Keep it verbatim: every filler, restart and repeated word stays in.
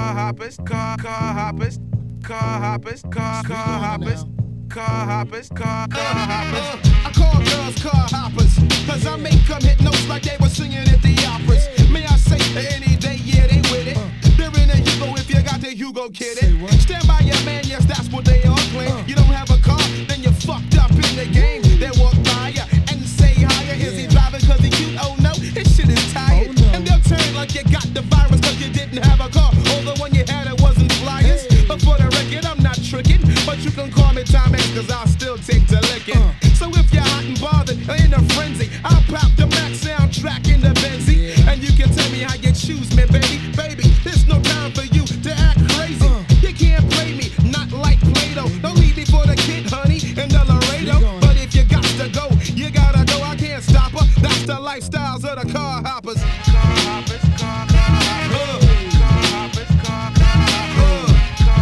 car hoppers, car car hoppers, car hoppers, car car hoppers, car hoppers, car car hoppers. I call girls car hoppers, cause I make them hit notes like they were singing at the operas. May I say any day, yeah, they with it. They're in a Hugo if you got the Hugo kid it. Stand by your man, yes, that's what they all claim. You don't have a car, then you're fucked up in the game. They walk by ya and say higher. Is he driving cause he cute? Oh no, his shit is tired. And they'll turn like you got the virus cause you didn't have a car. Or the one you had it wasn't flyers. But for the record, I'm not tricking. But you can call me Tom Hanks cause I'll still take to licking. So if you're hot and bothered or in a frenzy, I'll pop the Max soundtrack in the Benzie. And you can tell me how you choose me, baby.